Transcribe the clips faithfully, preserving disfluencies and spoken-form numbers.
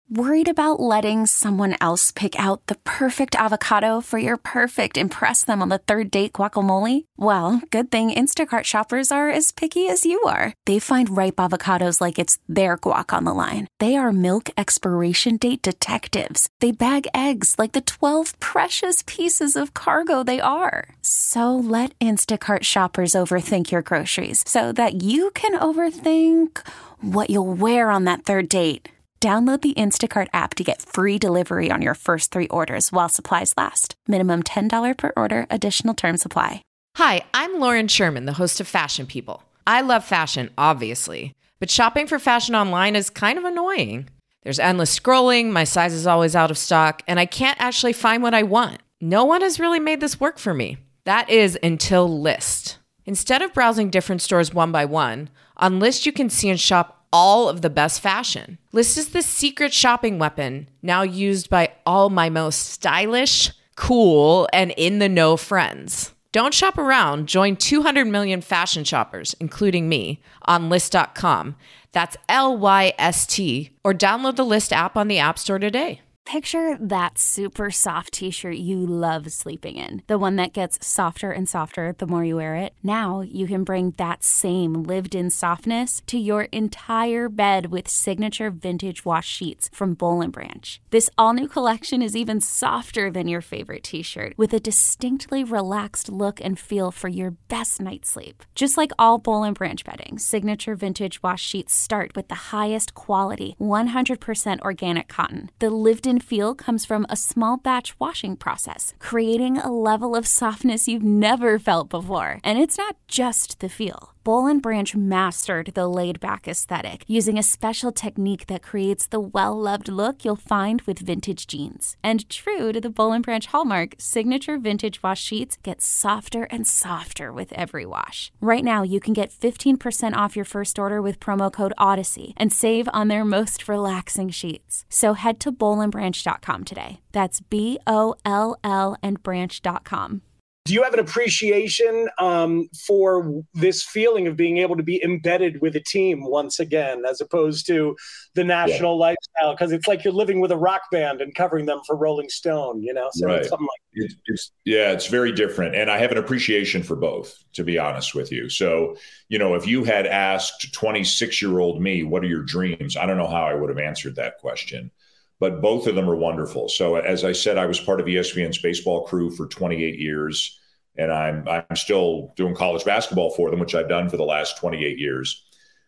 Worried about letting someone else pick out the perfect avocado for your perfect impress them on the third date guacamole? Well, good thing Instacart shoppers are as picky as you are. They find ripe avocados like it's their guac on the line. They are milk expiration date detectives. They bag eggs like the twelve precious pieces of cargo they are. So let Instacart shoppers overthink your groceries so that you can overthink what you'll wear on that third date. Download the Instacart app to get free delivery on your first three orders while supplies last. Minimum ten dollars per order. Additional terms apply. Hi, I'm Lauren Sherman, the host of Fashion People. I love fashion, obviously, but shopping for fashion online is kind of annoying. There's endless scrolling, my size is always out of stock, and I can't actually find what I want. No one has really made this work for me. That is until Lyst. Instead of browsing different stores one by one, on Lyst you can see and shop all of the best fashion. Lyst is the secret shopping weapon now used by all my most stylish, cool, and in-the-know friends. Don't shop around. Join two hundred million fashion shoppers, including me, on Lyst dot com. That's L Y S T. Or download the Lyst app on the App Store today. Picture that super soft t-shirt you love sleeping in. The one that gets softer and softer the more you wear it. Now you can bring that same lived-in softness to your entire bed with signature vintage wash sheets from Boll and Branch. This all-new collection is even softer than your favorite t-shirt, with a distinctly relaxed look and feel for your best night's sleep. Just like all Boll and Branch bedding, signature vintage wash sheets start with the highest quality, one hundred percent organic cotton. The lived-in feel comes from a small batch washing process, creating a level of softness you've never felt before. And it's not just the feel. Boll and Branch mastered the laid-back aesthetic using a special technique that creates the well-loved look you'll find with vintage jeans. And true to the Boll and Branch hallmark, signature vintage wash sheets get softer and softer with every wash. Right now, you can get fifteen percent off your first order with promo code Odyssey and save on their most relaxing sheets. So head to boll and branch dot com today. That's B O L L and branch dot com. Do you have an appreciation um, for this feeling of being able to be embedded with a team once again, as opposed to the national yeah. lifestyle? Because it's like you're living with a rock band and covering them for Rolling Stone, you know, so right. it's something like it, it's yeah, it's very different. And I have an appreciation for both, to be honest with you. So, you know, if you had asked twenty-six-year-old me, what are your dreams? I don't know how I would have answered that question. But both of them are wonderful. So as I said, I was part of E S P N's baseball crew for twenty-eight years, and I'm I'm still doing college basketball for them, which I've done for the last twenty-eight years.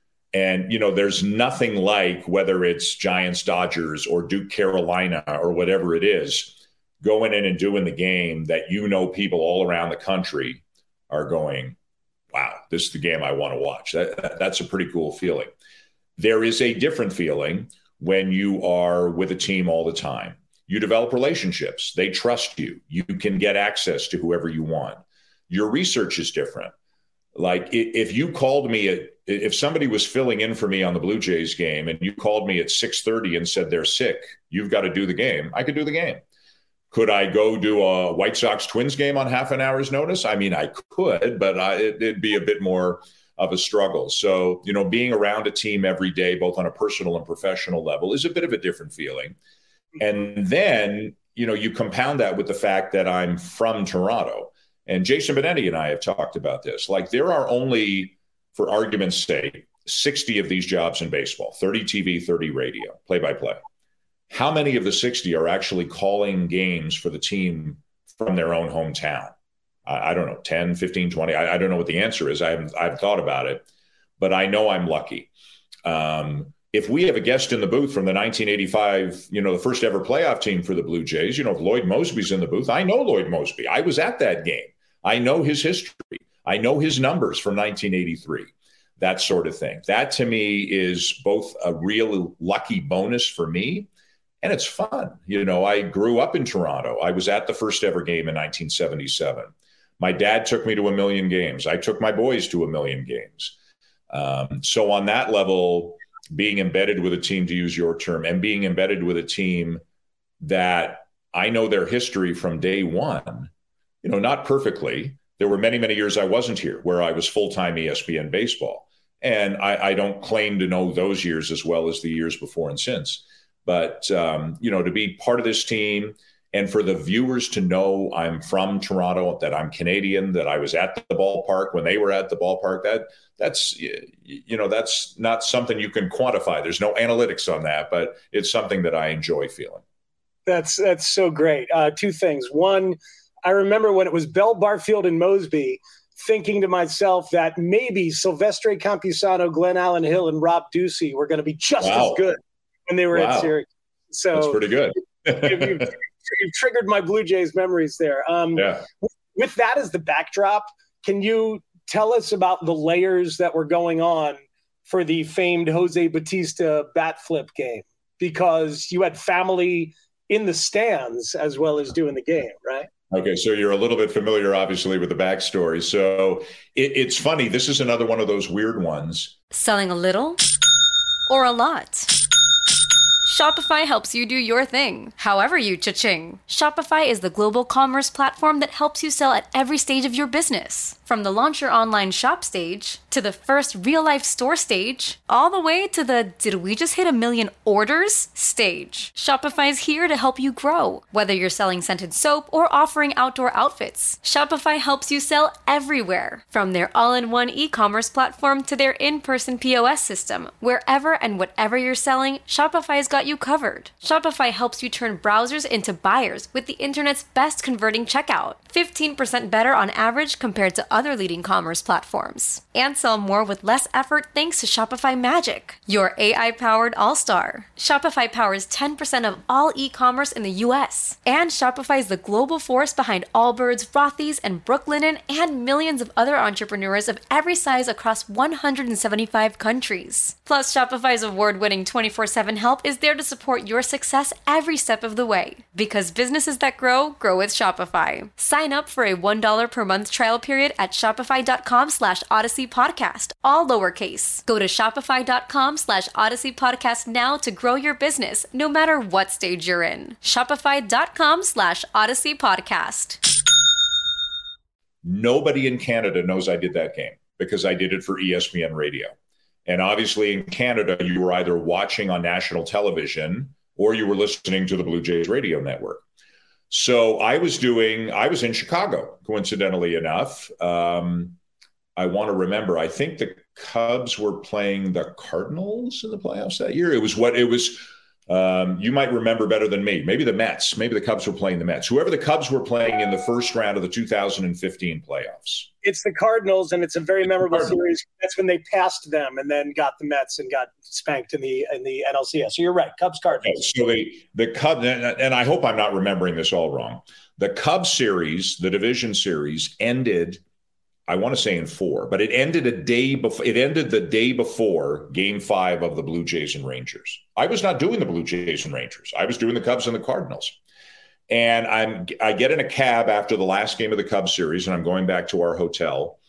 And, you know, there's nothing like, whether it's Giants, Dodgers, or Duke, Carolina, or whatever it is, going in and doing the game that, you know, people all around the country are going, wow, this is the game I want to watch. That, that's a pretty cool feeling. There is a different feeling when you are with a team all the time. You develop relationships. They trust you. You can get access to whoever you want. Your research is different. Like if you called me, at, if somebody was filling in for me on the Blue Jays game and you called me at six thirty and said they're sick, you've got to do the game, I could do the game. Could I go do a White Sox Twins game on half an hour's notice? I mean, I could, but I, it, it'd be a bit more of a struggle. So, you know, being around a team every day, both on a personal and professional level, is a bit of a different feeling. And then, you know, you compound that with the fact that I'm from Toronto. And Jason Benetti and I have talked about this. Like, there are only, for argument's sake, sixty of these jobs in baseball, thirty T V, thirty radio, play-by-play. How many of the sixty are actually calling games for the team from their own hometown? I don't know, ten, fifteen, twenty. I, I don't know what the answer is. I haven't, I haven't thought about it, but I know I'm lucky. Um, if we have a guest in the booth from the nineteen eighty-five, you know, the first ever playoff team for the Blue Jays, you know, if Lloyd Mosby's in the booth, I know Lloyd Mosby. I was at that game. I know his history. I know his numbers from nineteen eighty-three, that sort of thing. That to me is both a real lucky bonus for me, and it's fun. You know, I grew up in Toronto. I was at the first ever game in nineteen seventy-seven. My dad took me to a million games. I took my boys to a million games. Um, so on that level, being embedded with a team, to use your term, and being embedded with a team that I know their history from day one, you know, not perfectly. There were many, many years I wasn't here where I was full-time E S P N baseball. And I, I don't claim to know those years as well as the years before and since. But, um, you know, to be part of this team and for the viewers to know I'm from Toronto, that I'm Canadian, that I was at the ballpark when they were at the ballpark, that that's, you know, that's not something you can quantify. There's no analytics on that, but it's something that I enjoy feeling. That's, that's so great. Uh, two things. One, I remember when it was Bell Barfield and Mosby, thinking to myself that maybe Silvestre Campusano, Glenn Allen Hill, and Rob Ducey were going to be just wow. as good when they were wow. at Syracuse. So that's pretty good. you've, you've, you've triggered my Blue Jays memories there. Um, yeah. With that as the backdrop, can you tell us about the layers that were going on for the famed Jose Bautista bat flip game? Because you had family in the stands as well as doing the game, right? Okay, so you're a little bit familiar, obviously, with the backstory. So it, it's funny. This is another one of those weird ones. Selling a little or a lot? Shopify helps you do your thing, however you cha-ching. Shopify is the global commerce platform that helps you sell at every stage of your business. From the launch your online shop stage, to the first real-life store stage, all the way to the did we just hit a million orders stage. Shopify's here to help you grow. Whether you're selling scented soap or offering outdoor outfits, Shopify helps you sell everywhere. From their all-in-one e-commerce platform to their in-person P O S system, wherever and whatever you're selling, Shopify's got you covered. Shopify helps you turn browsers into buyers with the internet's best converting checkout. fifteen percent better on average compared to other leading commerce platforms. And sell more with less effort thanks to Shopify Magic, your A I-powered all-star. Shopify powers ten percent of all e-commerce in the U S. And Shopify is the global force behind Allbirds, Rothy's, and Brooklinen, and millions of other entrepreneurs of every size across one hundred seventy-five countries. Plus, Shopify's award-winning twenty-four seven help is there to support your success every step of the way. Because businesses that grow, grow with Shopify. Sign up for a one dollar per month trial period at shopify.com slash Odyssey Podcast, all lowercase. Go to shopify.com slash Odyssey Podcast now to grow your business, no matter what stage you're in. Shopify.com slash Odyssey Podcast. Nobody in Canada knows I did that game because I did it for E S P N Radio. And obviously in Canada, you were either watching on national television or you were listening to the Blue Jays radio network. So I was doing, I was in Chicago, coincidentally enough. Um, I want to remember, I think the Cubs were playing the Cardinals in the playoffs that year. It was what it was. Um, you might remember better than me. Maybe the Mets, maybe the Cubs were playing the Mets. Whoever the Cubs were playing in the first round of the two thousand fifteen playoffs. It's the Cardinals, and it's a very memorable series. That's when they passed them and then got the Mets and got spanked in the in the N L C S. So you're right, Cubs Cardinals. Okay, so the the Cubs, and, and I hope I'm not remembering this all wrong. The Cubs series, the division series, ended, I want to say in four, but it ended a day before. It ended the day before Game Five of the Blue Jays and Rangers. I was not doing the Blue Jays and Rangers. I was doing the Cubs and the Cardinals. And I'm I get in a cab after the last game of the Cubs series, and I'm going back to our hotel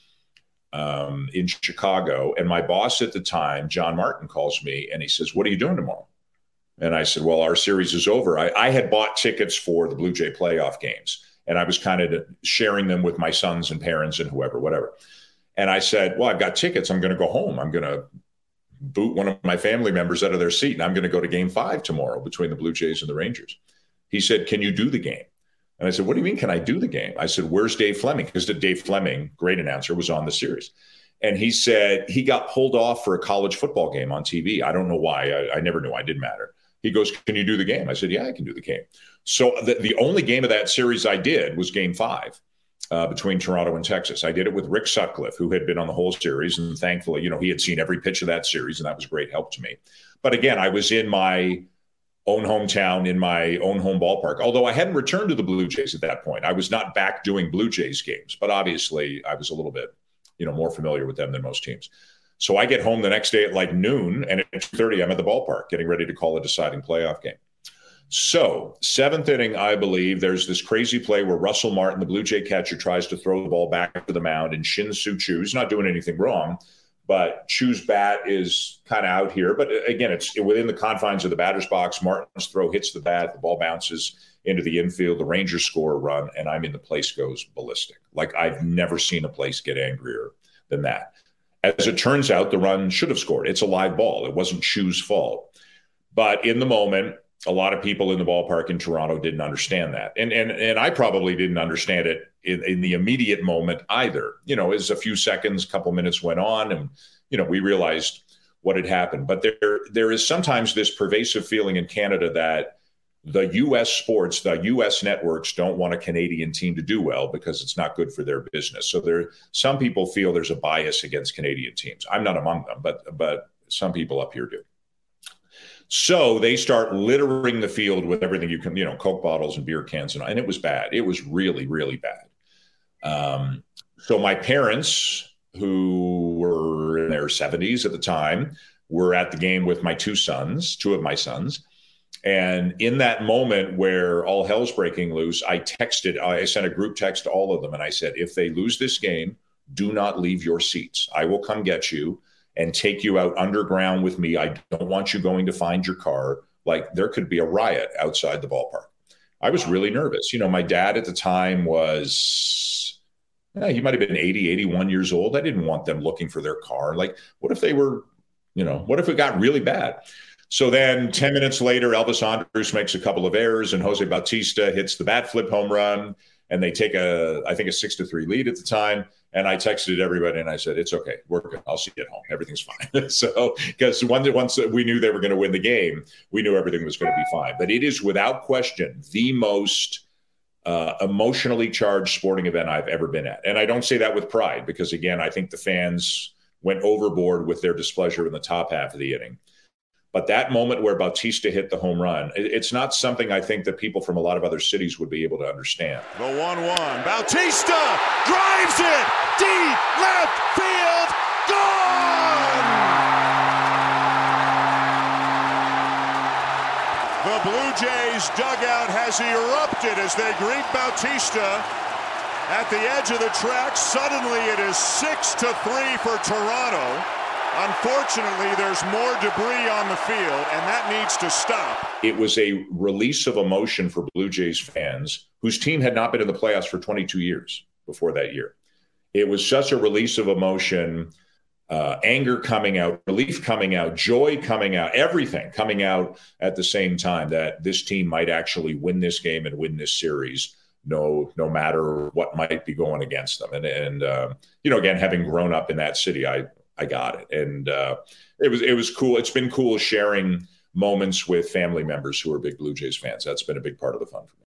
um, in Chicago. And my boss at the time, John Martin, calls me and he says, "What are you doing tomorrow?" And I said, "Well, our series is over." I, I had bought tickets for the Blue Jay playoff games. And I was kind of sharing them with my sons and parents and whoever, whatever. And I said, "Well, I've got tickets. I'm going to go home. I'm going to boot one of my family members out of their seat. And I'm going to go to Game Five tomorrow between the Blue Jays and the Rangers." He said, "Can you do the game?" And I said, "What do you mean, can I do the game?" I said, "Where's Dave Fleming?" Because Dave Fleming, great announcer, was on the series. And he said he got pulled off for a college football game on T V. I don't know why. I, I never knew. I didn't matter. He goes, "Can you do the game?" I said, "Yeah, I can do the game." So the, the only game of that series I did was Game Five uh, between Toronto and Texas. I did it with Rick Sutcliffe, who had been on the whole series. And thankfully, you know, he had seen every pitch of that series, and that was great help to me. But again, I was in my own hometown, in my own home ballpark, although I hadn't returned to the Blue Jays at that point. I was not back doing Blue Jays games, but obviously I was a little bit, you know, more familiar with them than most teams. So I get home the next day at like noon, and at two thirty, I'm at the ballpark getting ready to call a deciding playoff game. So seventh inning, I believe, there's this crazy play where Russell Martin, the Blue Jay catcher, tries to throw the ball back to the mound, and Shin-Soo Choo, he's not doing anything wrong, but Choo's bat is kind of out here. But again, it's within the confines of the batter's box. Martin's throw hits the bat, the ball bounces into the infield, the Rangers score a run, and I mean, the place goes ballistic. Like, I've never seen a place get angrier than that. As it turns out, the run should have scored. It's a live ball. It wasn't Choo's fault. But in the moment, a lot of people in the ballpark in Toronto didn't understand that. And and and I probably didn't understand it in, in the immediate moment either. You know, as a few seconds, couple minutes went on and, you know, we realized what had happened. But there there is sometimes this pervasive feeling in Canada that the U S sports, the U S networks don't want a Canadian team to do well because it's not good for their business. So there, some people feel there's a bias against Canadian teams. I'm not among them, but but some people up here do. So they start littering the field with everything you can, you know, Coke bottles and beer cans, and, and it was bad. It was really, really bad. Um, so my parents, who were in their seventies at the time, were at the game with my two sons, two of my sons. And in that moment where all hell's breaking loose, I texted, I sent a group text to all of them. And I said, if they lose this game, do not leave your seats. I will come get you and take you out underground with me. I don't want you going to find your car. Like, there could be a riot outside the ballpark. I was really nervous. You know, my dad at the time was, eh, he might've been eighty, eighty-one years old. I didn't want them looking for their car. Like, what if they were, you know, what if it got really bad? So then ten minutes later, Elvis Andrus makes a couple of errors and Jose Bautista hits the bat flip home run. And they take a, I think a six to three lead at the time. And I texted everybody and I said, it's okay. We're good. I'll see you at home. Everything's fine. So, because once, once we knew they were going to win the game, we knew everything was going to be fine. But it is without question the most uh, emotionally charged sporting event I've ever been at. And I don't say that with pride because, again, I think the fans went overboard with their displeasure in the top half of the inning. But that moment where Bautista hit the home run, it's not something I think that people from a lot of other cities would be able to understand. The one one. Bautista drives it deep left field. Gone! The Blue Jays dugout has erupted as they greet Bautista at the edge of the track. Suddenly it is six to three for Toronto. Unfortunately, there's more debris on the field, and that needs to stop. It was a release of emotion for Blue Jays fans whose team had not been in the playoffs for twenty-two years before that year. It was such a release of emotion, uh, anger coming out, relief coming out, joy coming out, everything coming out at the same time that this team might actually win this game and win this series, no, no matter what might be going against them. And, and uh, you know, again, having grown up in that city, I I got it. And uh, it was it was cool. It's been cool sharing moments with family members who are big Blue Jays fans. That's been a big part of the fun for me.